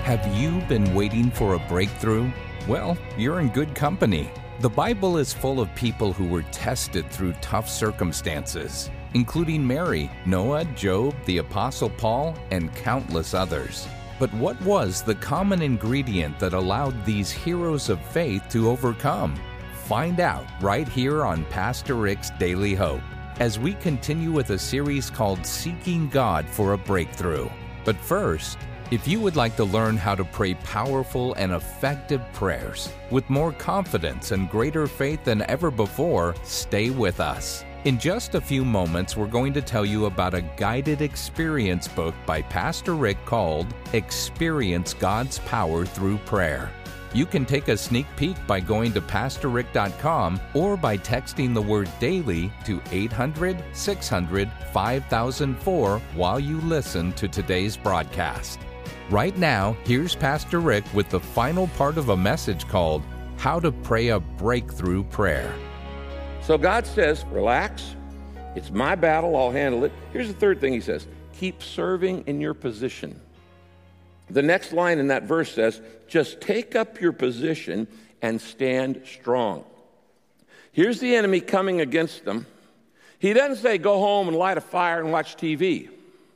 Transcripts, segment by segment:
Have you been waiting for a breakthrough? Well, you're in good company. The Bible is full of people who were tested through tough circumstances, including Mary, Noah, Job, the Apostle Paul, and countless others. But what was the common ingredient that allowed these heroes of faith to overcome? Find out right here on Pastor Rick's Daily Hope, as we continue with a series called Seeking God for a Breakthrough. But first, if you would like to learn how to pray powerful and effective prayers with more confidence and greater faith than ever before, stay with us. In just a few moments, we're going to tell you about a guided experience book by Pastor Rick called Experience God's Power Through Prayer. You can take a sneak peek by going to PastorRick.com or by texting the word DAILY to 800-600-5004 while you listen to today's broadcast. Right now, here's Pastor Rick with the final part of a message called How to Pray a Breakthrough Prayer. So God says, relax. It's my battle. I'll handle it. Here's the third thing he says. Keep serving in your position. The next line in that verse says, just take up your position and stand strong. Here's the enemy coming against them. He doesn't say, go home and light a fire and watch TV.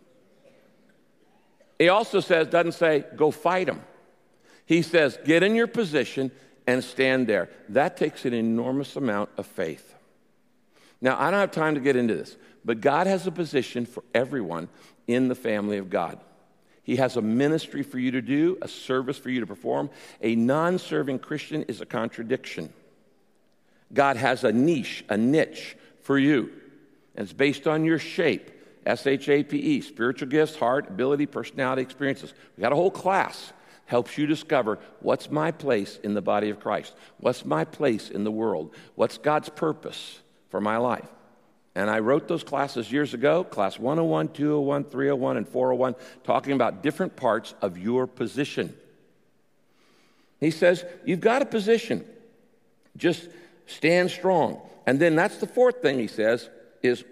He also doesn't say, go fight him. He says, get in your position and stand there. That takes an enormous amount of faith. Now, I don't have time to get into this, but God has a position for everyone in the family of God. He has a ministry for you to do, a service for you to perform. A non-serving Christian is a contradiction. God has a niche for you, and it's based on your shape. SHAPE, spiritual gifts, heart, ability, personality, experiences. We got a whole class. Helps you discover what's my place in the body of Christ. What's my place in the world? What's God's purpose for my life? And I wrote those classes years ago, class 101, 201, 301, and 401, talking about different parts of your position. He says, you've got a position. Just stand strong. And then that's the fourth thing he says, is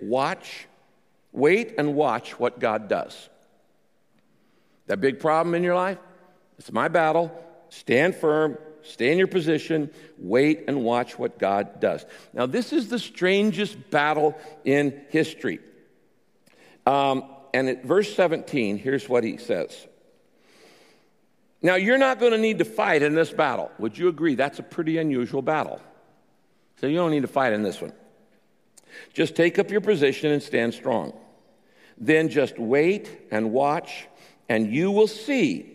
wait and watch what God does. That big problem in your life, it's my battle. Stand firm, stay in your position, wait and watch what God does. Now, this is the strangest battle in history. And at verse 17, here's what he says. Now, you're not going to need to fight in this battle. Would you agree? That's a pretty unusual battle. So you don't need to fight in this one. Just take up your position and stand strong. Then just wait and watch, and you will see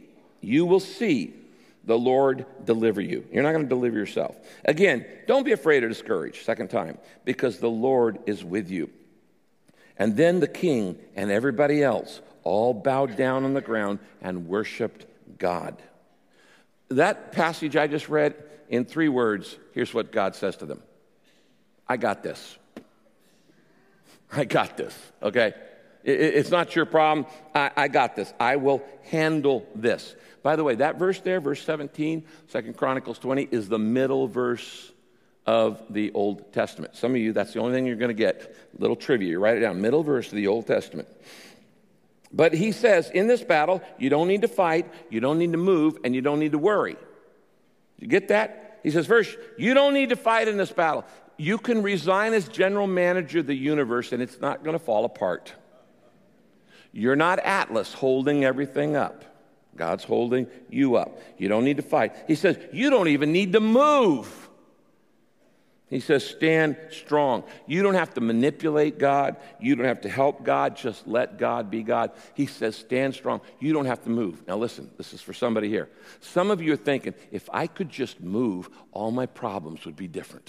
the Lord deliver you. You're not going to deliver yourself. Again, don't be afraid or discouraged, second time, because the Lord is with you. And then the king and everybody else all bowed down on the ground and worshiped God. That passage I just read, in 3 words, here's what God says to them. I got this. I got this, okay? It's not your problem. I got this. I will handle this. By the way, that verse there, verse 17, 2 Chronicles 20, is the middle verse of the Old Testament. Some of you, that's the only thing you're going to get. Little trivia, you write it down. Middle verse of the Old Testament. But he says, in this battle, you don't need to fight, you don't need to move, and you don't need to worry. You get that? He says, first, you don't need to fight in this battle. You can resign as general manager of the universe, and it's not going to fall apart. You're not Atlas holding everything up. God's holding you up. You don't need to fight. He says, you don't even need to move. He says, stand strong. You don't have to manipulate God. You don't have to help God. Just let God be God. He says, stand strong. You don't have to move. Now listen, this is for somebody here. Some of you are thinking, if I could just move, all my problems would be different.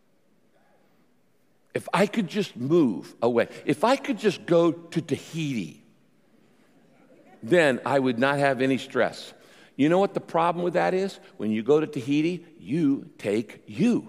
If I could just move away. If I could just go to Tahiti, then I would not have any stress. You know what the problem with that is? When you go to Tahiti, you take you.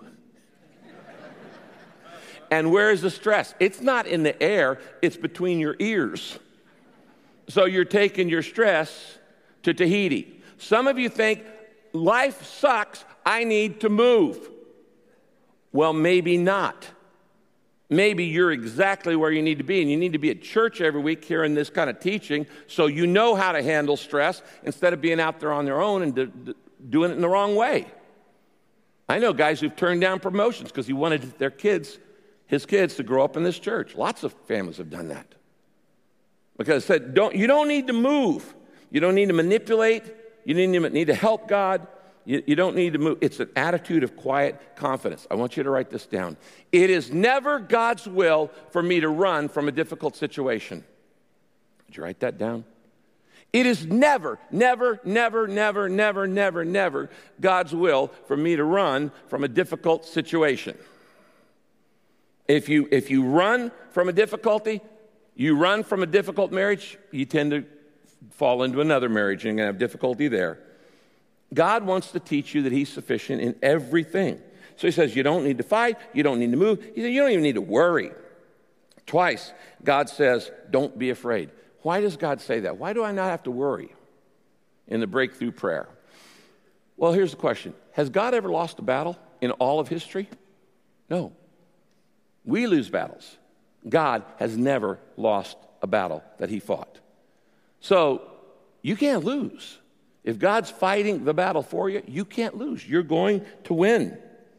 And where is the stress? It's not in the air, it's between your ears. So you're taking your stress to Tahiti. Some of you think, life sucks, I need to move. Well, maybe not. Maybe you're exactly where you need to be, and you need to be at church every week hearing this kind of teaching so you know how to handle stress instead of being out there on their own and doing it in the wrong way. I know guys who've turned down promotions because he wanted his kids to grow up in this church. Lots of families have done that. Because it said, you don't need to move. You don't need to manipulate. You need to help God. You don't need to move. It's an attitude of quiet confidence. I want you to write this down. It is never God's will for me to run from a difficult situation. Did you write that down? It is never, never, never, never, never, never, never God's will for me to run from a difficult situation. If you run from a difficulty, you run from a difficult marriage, you tend to fall into another marriage and you're going to have difficulty there. God wants to teach you that he's sufficient in everything. So he says you don't need to fight, you don't need to move. He said you don't even need to worry. Twice, God says, don't be afraid. Why does God say that? Why do I not have to worry in the breakthrough prayer? Well, here's the question. Has God ever lost a battle in all of history? No. We lose battles. God has never lost a battle that he fought. So you can't lose. If God's fighting the battle for you, you can't lose. You're going to win.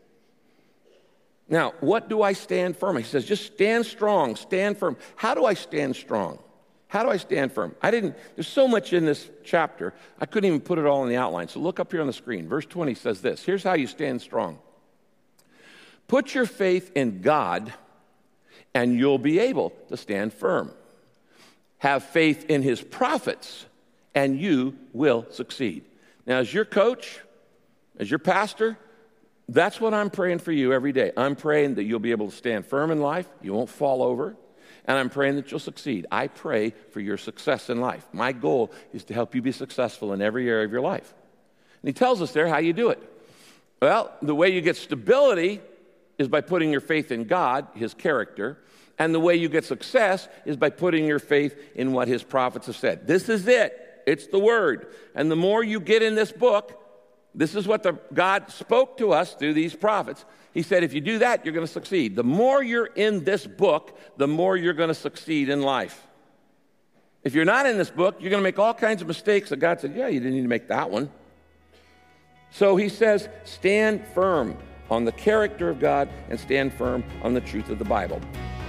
Now, what do I stand firm? He says, just stand strong, stand firm. How do I stand strong? How do I stand firm? There's so much in this chapter, I couldn't even put it all in the outline. So look up here on the screen. Verse 20 says this. Here's how you stand strong. Put your faith in God, and you'll be able to stand firm. Have faith in his prophets, and you will succeed. Now, as your coach, as your pastor, that's what I'm praying for you every day. I'm praying that you'll be able to stand firm in life, you won't fall over, and I'm praying that you'll succeed. I pray for your success in life. My goal is to help you be successful in every area of your life. And he tells us there how you do it. Well, the way you get stability is by putting your faith in God, his character, and the way you get success is by putting your faith in what his prophets have said. This is it. It's the word. And the more you get in this book, this is what God spoke to us through these prophets. He said, if you do that, you're going to succeed. The more you're in this book, the more you're going to succeed in life. If you're not in this book, you're going to make all kinds of mistakes that God said, yeah, you didn't need to make that one. So he says, stand firm on the character of God and stand firm on the truth of the Bible.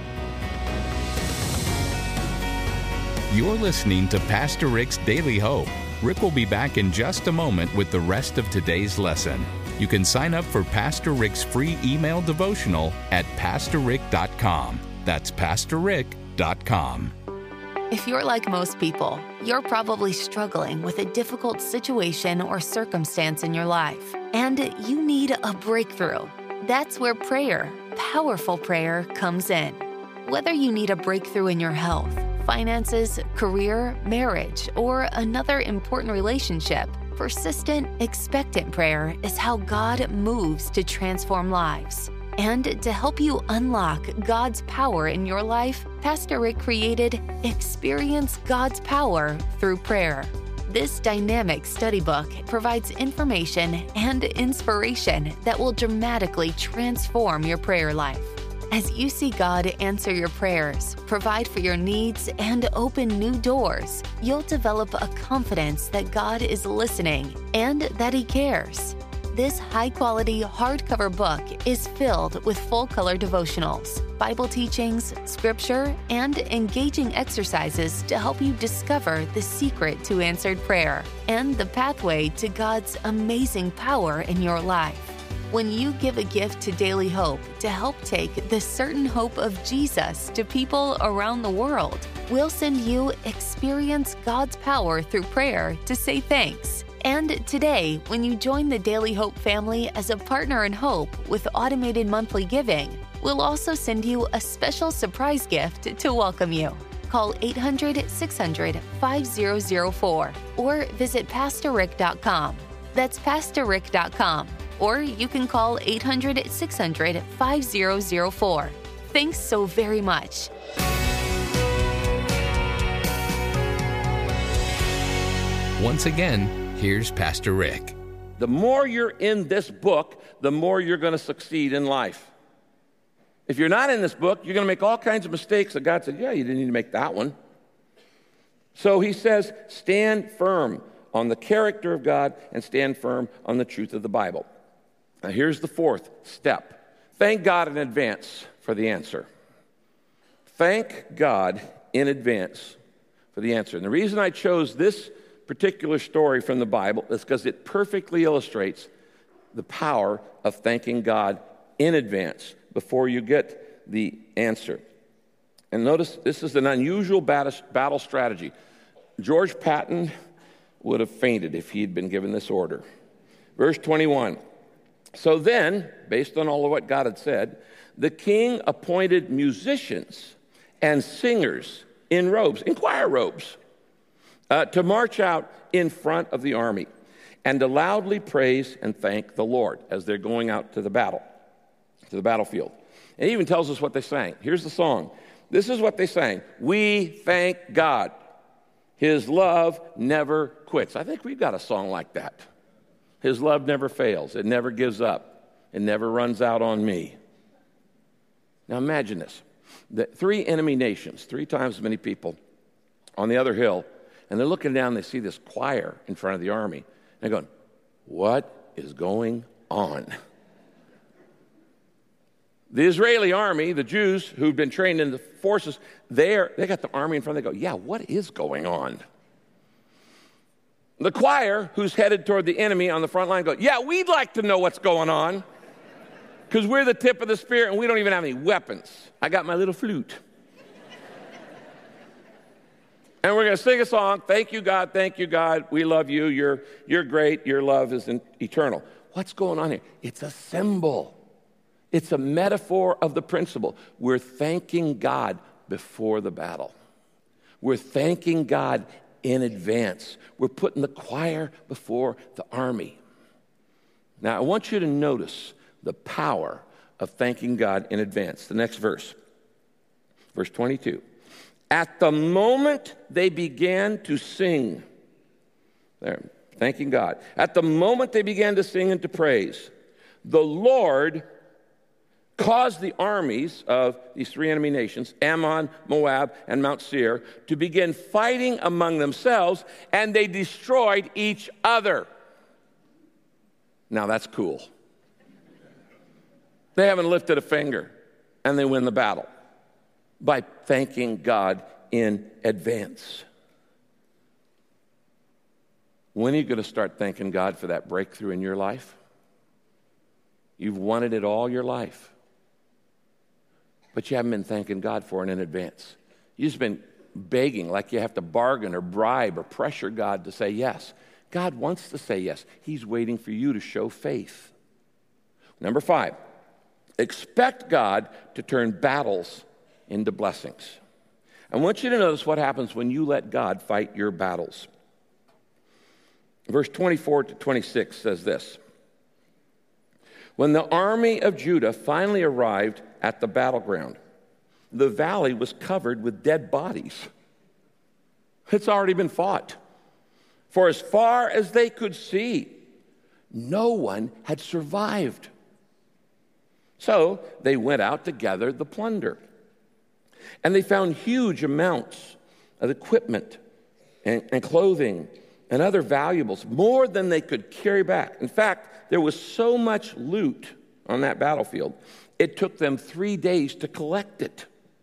You're listening to Pastor Rick's Daily Hope. Rick will be back in just a moment with the rest of today's lesson. You can sign up for Pastor Rick's free email devotional at PastorRick.com. That's PastorRick.com. If you're like most people, you're probably struggling with a difficult situation or circumstance in your life, and you need a breakthrough. That's where prayer, powerful prayer, comes in. Whether you need a breakthrough in your health, finances, career, marriage, or another important relationship, persistent, expectant prayer is how God moves to transform lives. And to help you unlock God's power in your life, Pastor Rick created Experience God's Power Through Prayer. This dynamic study book provides information and inspiration that will dramatically transform your prayer life. As you see God answer your prayers, provide for your needs, and open new doors, you'll develop a confidence that God is listening and that He cares. This high-quality hardcover book is filled with full-color devotionals, Bible teachings, scripture, and engaging exercises to help you discover the secret to answered prayer and the pathway to God's amazing power in your life. When you give a gift to Daily Hope to help take the certain hope of Jesus to people around the world, we'll send you Experience God's Power Through Prayer to say thanks. And today, when you join the Daily Hope family as a partner in hope with automated monthly giving, we'll also send you a special surprise gift to welcome you. Call 800-600-5004 or visit PastorRick.com. That's PastorRick.com. Or you can call 800-600-5004. Thanks so very much. Once again, here's Pastor Rick. The more you're in this book, the more you're going to succeed in life. If you're not in this book, you're going to make all kinds of mistakes that God said, yeah, you didn't need to make that one. So he says, stand firm on the character of God and stand firm on the truth of the Bible. Now here's the fourth step. Thank God in advance for the answer. Thank God in advance for the answer. And the reason I chose this particular story from the Bible is because it perfectly illustrates the power of thanking God in advance before you get the answer. And notice, this is an unusual battle strategy. George Patton would have fainted if he had been given this order. Verse 21. So then, based on all of what God had said, the king appointed musicians and singers in robes, in choir robes, to march out in front of the army and to loudly praise and thank the Lord as they're going out to the battlefield. And it even tells us what they sang. Here's the song. This is what they sang. We thank God. His love never quits. I think we've got a song like that. His love never fails. It never gives up. It never runs out on me. Now imagine this. The 3 enemy nations, 3 times as many people on the other hill, and they're looking down, they see this choir in front of the army. And they're going, what is going on? The Israeli army, the Jews who've been trained in the forces, they got the army in front. They go, yeah, what is going on? The choir, who's headed toward the enemy on the front line, go, yeah, we'd like to know what's going on because we're the tip of the spear and we don't even have any weapons. I got my little flute. And we're going to sing a song, thank you, God, we love you, you're great, your love is eternal. What's going on here? It's a symbol. It's a metaphor of the principle. We're thanking God before the battle. We're thanking God in advance. We're putting the choir before the army. Now, I want you to notice the power of thanking God in advance. The next verse, verse 22. At the moment they began to sing, there, thanking God. At the moment they began to sing and to praise, the Lord caused the armies of these 3 enemy nations, Ammon, Moab, and Mount Seir, to begin fighting among themselves, and they destroyed each other. Now that's cool. They haven't lifted a finger, and they win the battle by thanking God in advance. When are you going to start thanking God for that breakthrough in your life? You've wanted it all your life, but you haven't been thanking God for it in advance. You've just been begging like you have to bargain or bribe or pressure God to say yes. God wants to say yes. He's waiting for you to show faith. Number 5, expect God to turn battles into blessings. I want you to notice what happens when you let God fight your battles. Verse 24 to 26 says this. When the army of Judah finally arrived at the battleground, the valley was covered with dead bodies. It's already been fought. For as far as they could see, no one had survived. So they went out to gather the plunder. And they found huge amounts of equipment and clothing and other valuables, more than they could carry back. In fact, there was so much loot on that battlefield, it took them 3 days to collect it.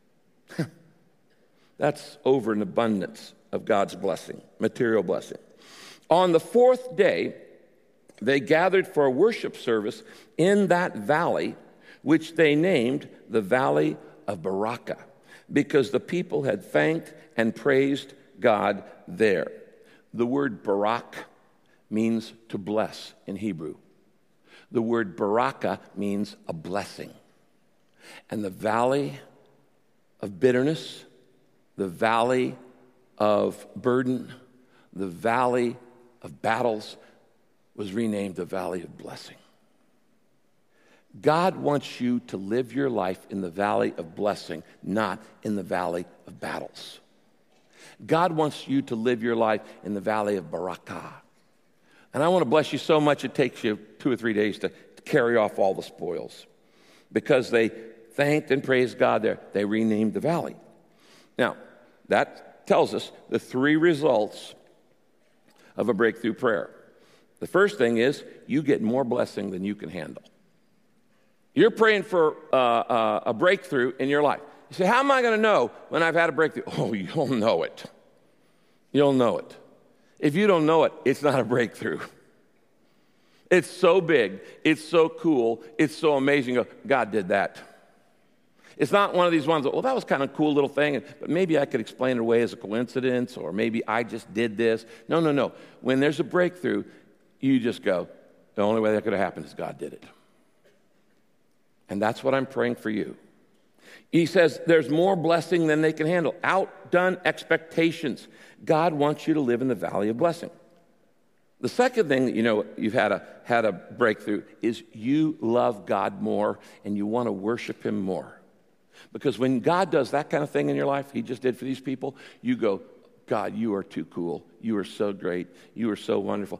That's over an abundance of God's blessing, material blessing. On the 4th day, they gathered for a worship service in that valley, which they named the Valley of Barakah, because the people had thanked and praised God there. The word Barak means to bless in Hebrew. The word Barakah means a blessing. And the valley of bitterness, the valley of burden, the valley of battles was renamed the Valley of Blessing. God wants you to live your life in the valley of blessing, not in the valley of battles. God wants you to live your life in the valley of Barakah. And I want to bless you so much it takes you 2 or 3 days to carry off all the spoils, because they thanked and praised God there. They renamed the valley. Now, that tells us the three results of a breakthrough prayer. The first thing is you get more blessing than you can handle. You're praying for a breakthrough in your life. You say, how am I going to know when I've had a breakthrough? Oh, you'll know it. You'll know it. If you don't know it, it's not a breakthrough. It's so big. It's so cool. It's so amazing. God did that. It's not one of these ones that, well, that was kind of a cool little thing, but maybe I could explain it away as a coincidence, or maybe I just did this. No. When there's a breakthrough, you just go, the only way that could have happened is God did it. And that's what I'm praying for you. He says there's more blessing than they can handle. Outdone expectations. God wants you to live in the valley of blessing. The second thing that you know you've had a breakthrough is you love God more and you want to worship him more. Because when God does that kind of thing in your life, he just did for these people, you go, God, you are too cool. You are so great. You are so wonderful.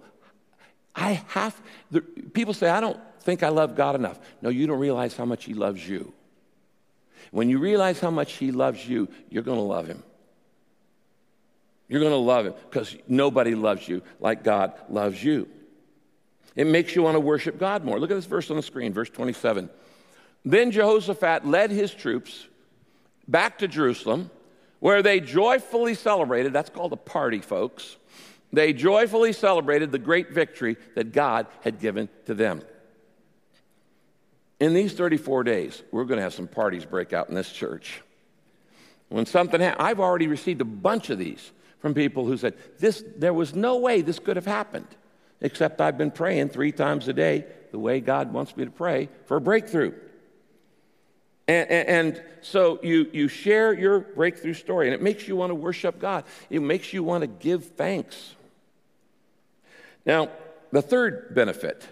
People say, I don't think I love God enough. No, you don't realize how much he loves you. When you realize how much he loves you, you're going to love him. You're going to love him because nobody loves you like God loves you. It makes you want to worship God more. Look at this verse on the screen, verse 27. Then Jehoshaphat led his troops back to Jerusalem, where they joyfully celebrated. That's called a party, folks. They joyfully celebrated the great victory that God had given to them. In these 34 days, we're going to have some parties break out in this church. When something happens, I've already received a bunch of these from people who said, there was no way this could have happened, except I've been praying 3 times a day the way God wants me to pray for a breakthrough. And so you share your breakthrough story, and it makes you want to worship God. It makes you want to give thanks. Now, the third benefit,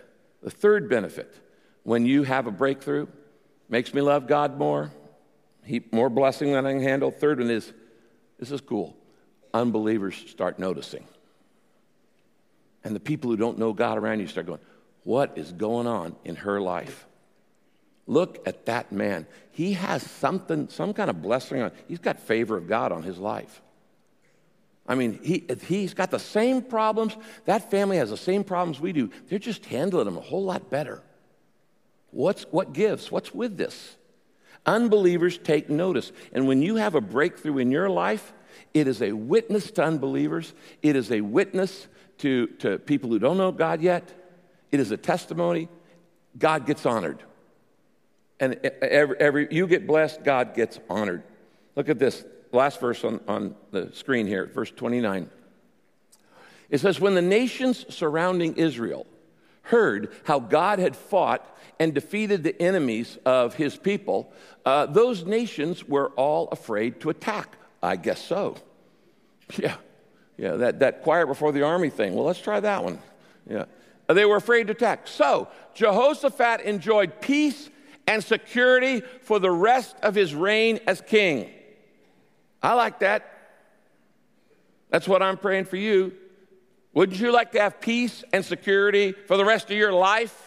when you have a breakthrough, makes me love God more, more blessing than I can handle. Third one is, this is cool, unbelievers start noticing. And the people who don't know God around you start going, what is going on in her life? Look at that man. He has something, some kind of blessing on. He's got favor of God on his life. I mean, he's got the same problems. That family has the same problems we do. They're just handling them a whole lot better. What gives? What's with this? Unbelievers take notice. And when you have a breakthrough in your life, it is a witness to unbelievers. It is a witness to people who don't know God yet. It is a testimony. God gets honored. And you get blessed, God gets honored. Look at this last verse on the screen here, verse 29. It says, when the nations surrounding Israel heard how God had fought and defeated the enemies of his people, those nations were all afraid to attack. I guess so. Yeah, that choir before the army thing. Well, let's try that one. Yeah, they were afraid to attack. So Jehoshaphat enjoyed peace and security for the rest of his reign as king. I like that. That's what I'm praying for you. Wouldn't you like to have peace and security for the rest of your life?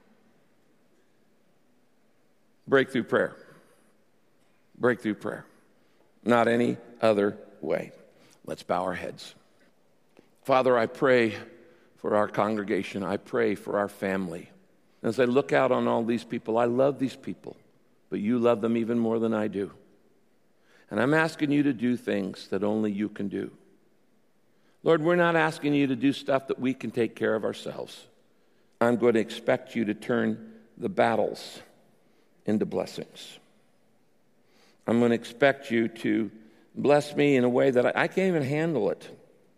Breakthrough prayer. Breakthrough prayer. Not any other way. Let's bow our heads. Father, I pray for our congregation. I pray for our family. As I look out on all these people, I love these people, but you love them even more than I do. And I'm asking you to do things that only you can do. Lord, we're not asking you to do stuff that we can take care of ourselves. I'm going to expect you to turn the battles into blessings. I'm going to expect you to bless me in a way that I can't even handle it.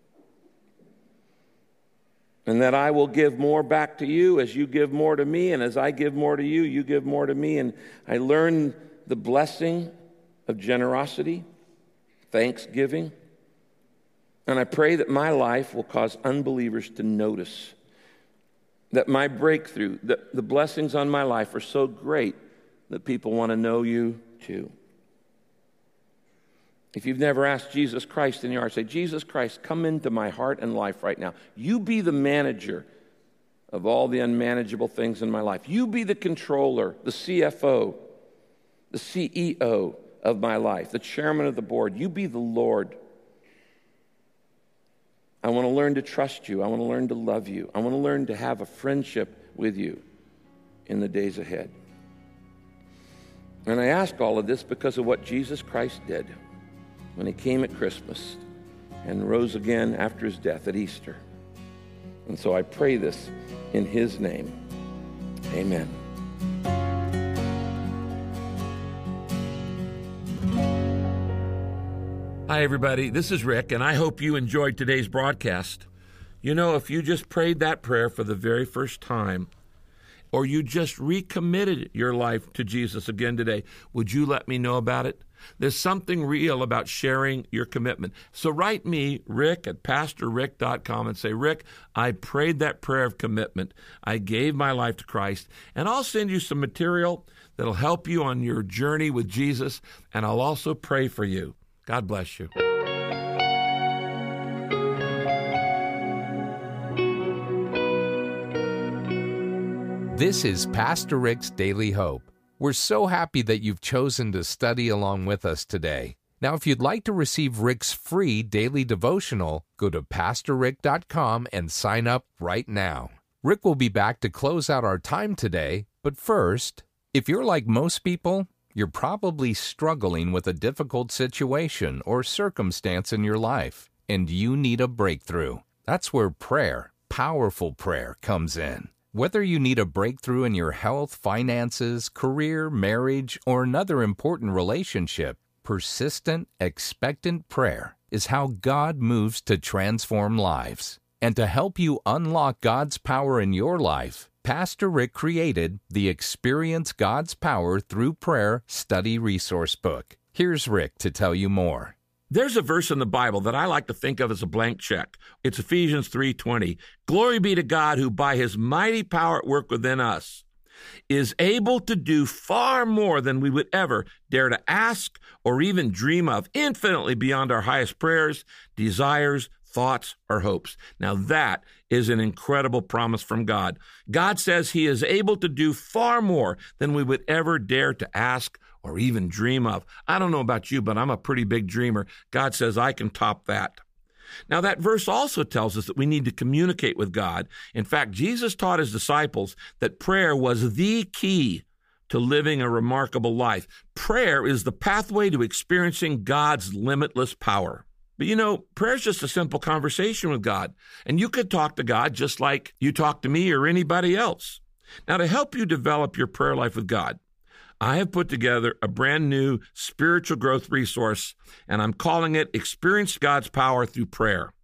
And that I will give more back to you as you give more to me, and as I give more to you, you give more to me. And I learn the blessing of generosity, thanksgiving. And I pray that my life will cause unbelievers to notice that my breakthrough, the blessings on my life are so great that people want to know you too. If you've never asked Jesus Christ in your heart, say, Jesus Christ, come into my heart and life right now. You be the manager of all the unmanageable things in my life. You be the controller, the CFO. the CEO of my life, the chairman of the board. You be the Lord. I want to learn to trust you. I want to learn to love you. I want to learn to have a friendship with you in the days ahead. And I ask all of this because of what Jesus Christ did when he came at Christmas and rose again after his death at Easter. And so I pray this in his name. Amen. Hi, everybody. This is Rick, and I hope you enjoyed today's broadcast. You know, if you just prayed that prayer for the very first time, or you just recommitted your life to Jesus again today, would you let me know about it? There's something real about sharing your commitment. So write me, Rick, at PastorRick.com and say, Rick, I prayed that prayer of commitment. I gave my life to Christ, and I'll send you some material that'll help you on your journey with Jesus, and I'll also pray for you. God bless you. This is Pastor Rick's Daily Hope. We're so happy that you've chosen to study along with us today. Now, if you'd like to receive Rick's free daily devotional, go to PastorRick.com and sign up right now. Rick will be back to close out our time today, but first, if you're like most people, you're probably struggling with a difficult situation or circumstance in your life, and you need a breakthrough. That's where prayer, powerful prayer, comes in. Whether you need a breakthrough in your health, finances, career, marriage, or another important relationship, persistent, expectant prayer is how God moves to transform lives. And to help you unlock God's power in your life, Pastor Rick created the Experience God's Power Through Prayer Study Resource Book. Here's Rick to tell you more. There's a verse in the Bible that I like to think of as a blank check. It's Ephesians 3:20. Glory be to God who by his mighty power at work within us is able to do far more than we would ever dare to ask or even dream of, infinitely beyond our highest prayers, desires, thoughts, or hopes. Now that is an incredible promise from God. God says he is able to do far more than we would ever dare to ask or even dream of. I don't know about you, but I'm a pretty big dreamer. God says I can top that. Now, that verse also tells us that we need to communicate with God. In fact, Jesus taught his disciples that prayer was the key to living a remarkable life. Prayer is the pathway to experiencing God's limitless power. But you know, prayer is just a simple conversation with God, and you could talk to God just like you talk to me or anybody else. Now, to help you develop your prayer life with God, I have put together a brand new spiritual growth resource, and I'm calling it Experience God's Power Through Prayer.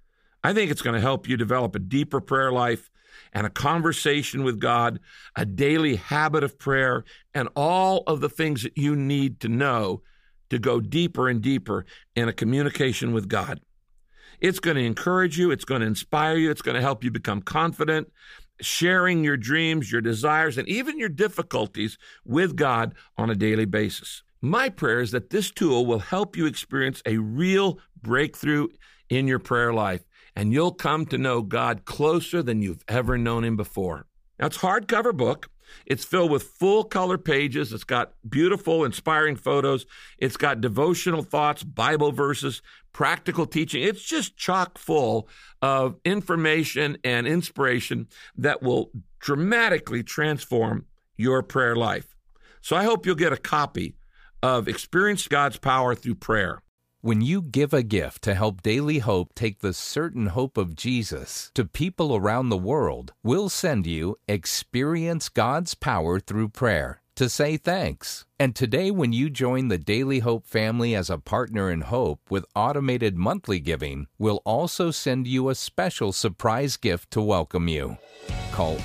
I think it's going to help you develop a deeper prayer life and a conversation with God, a daily habit of prayer, and all of the things that you need to know to go deeper and deeper in a communication with God. It's going to encourage you. It's going to inspire you. It's going to help you become confident, sharing your dreams, your desires, and even your difficulties with God on a daily basis. My prayer is that this tool will help you experience a real breakthrough in your prayer life, and you'll come to know God closer than you've ever known him before. Now, it's a hardcover book. It's filled with full-color pages. It's got beautiful, inspiring photos. It's got devotional thoughts, Bible verses, practical teaching. It's just chock full of information and inspiration that will dramatically transform your prayer life. So I hope you'll get a copy of Experience God's Power Through Prayer. When you give a gift to help Daily Hope take the certain hope of Jesus to people around the world, we'll send you Experience God's Power Through Prayer to say thanks. And today, when you join the Daily Hope family as a partner in hope with automated monthly giving, we'll also send you a special surprise gift to welcome you. Call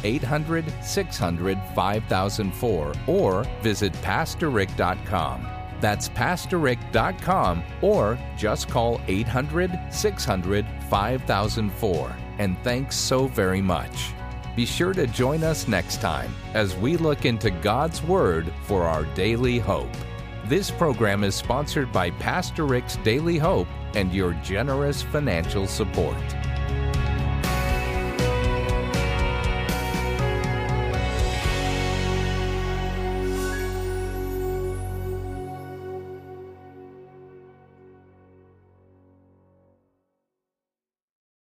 800-600-5004 or visit PastorRick.com. That's PastorRick.com, or just call 800-600-5004. And thanks so very much. Be sure to join us next time as we look into God's Word for our daily hope. This program is sponsored by Pastor Rick's Daily Hope and your generous financial support.